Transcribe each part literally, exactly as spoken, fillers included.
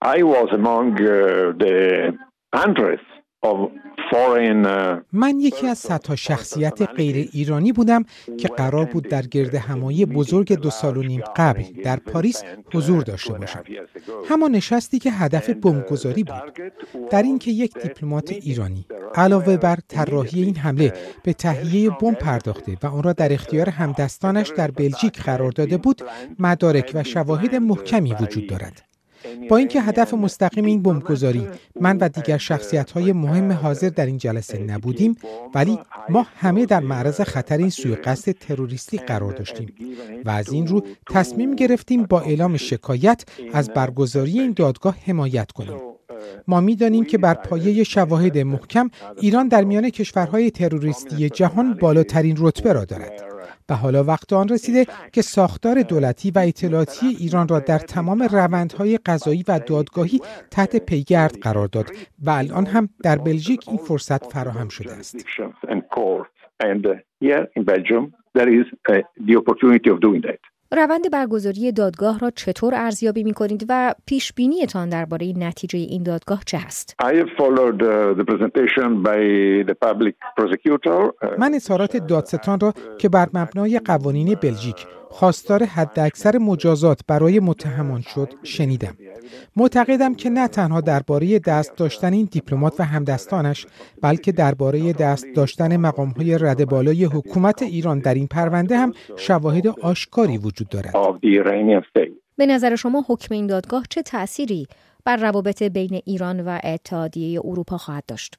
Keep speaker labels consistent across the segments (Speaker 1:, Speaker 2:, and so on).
Speaker 1: I was among uh, the hundreds of foreign uh,
Speaker 2: من یکی از صدها شخصیت غیر ایرانی بودم که قرار بود در گرد همایی بزرگ دو سال و نیم قبل در پاریس حضور داشته باشم. همان نشستی که هدف بمبگذاری بود. در این که یک دیپلمات ایرانی علاوه بر طراحی این حمله به تهیه بمب پرداخته و آن را در اختیار همدستانش در بلژیک قرار داده بود، مدارک و شواهد محکمی وجود دارد. با اینکه هدف مستقیم این بمبگذاری من و دیگر شخصیت‌های مهم حاضر در این جلسه نبودیم، ولی ما همه در معرض خطر این سوء قصد تروریستی قرار داشتیم و از این رو تصمیم گرفتیم با اعلام شکایت از برگزاری این دادگاه حمایت کنیم. ما می‌دانیم که بر پایه شواهد محکم ایران در میان کشورهای تروریستی جهان بالاترین رتبه را دارد. و حالا وقت آن رسیده که ساختار دولتی و اطلاعاتی ایران را در تمام روندهای قضایی و دادگاهی تحت پیگرد قرار داد و الان هم در بلژیک این فرصت فراهم شده است.
Speaker 3: روند برگزاری دادگاه را چطور ارزیابی می‌کنید و پیش بینی‌تان درباره نتیجه این دادگاه چه است؟
Speaker 2: من اظهارات دادستان را که بر مبنای قوانین بلژیک خواستار حداکثر مجازات برای متهمان شد شنیدم. معتقدم که نه تنها درباره دست داشتن این دیپلمات و همدستانش، بلکه درباره دست داشتن مقام‌های رده بالای حکومت ایران در این پرونده هم شواهد آشکاری وجود دارد.
Speaker 3: به نظر شما حکم این دادگاه چه تأثیری بر روابط بین ایران و اتحادیه اروپا خواهد داشت؟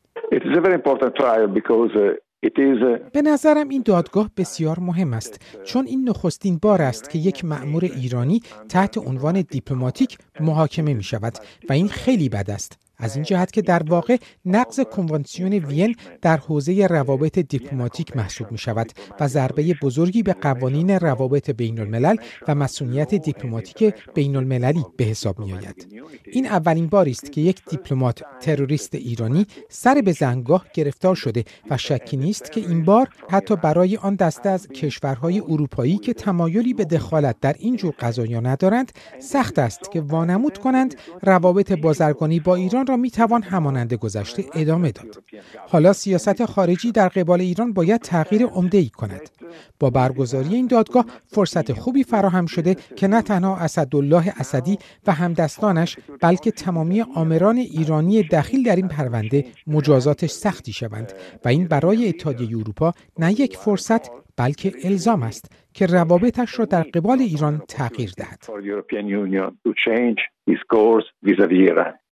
Speaker 2: به نظرم این دادگاه بسیار مهم است، چون این نخستین بار است که یک مأمور ایرانی تحت عنوان دیپلماتیک محاکمه می شود و این خیلی بد است. از این جهت که در واقع نقض کنوانسیون وین در حوزه روابط دیپلماتیک محسوب می شود و ضربه بزرگی به قوانین روابط بین الملل و مسئولیت دیپلماتیک بین المللی به حساب می آید. این اولین باری است که یک دیپلمات تروریست ایرانی سر به زنگاه گرفتار شده و شکی نیست که این بار حتی برای آن دسته از کشورهای اروپایی که تمایلی به دخالت در این جور قضایا ندارند سخت است که وانمود کنند روابط بازرگانی با ایران را میتوان همانند گذشته ادامه داد. حالا سیاست خارجی در قبال ایران باید تغییر عمده‌ای کند. با برگزاری این دادگاه فرصت خوبی فراهم شده که نه تنها اسدالله اسدی و همدستانش بلکه تمامی آمران ایرانی دخیل در این پرونده مجازاتش سختی شوند و این برای اتحادیه اروپا نه یک فرصت بلکه الزام است که روابطش را در قبال ایران تغییر دهد.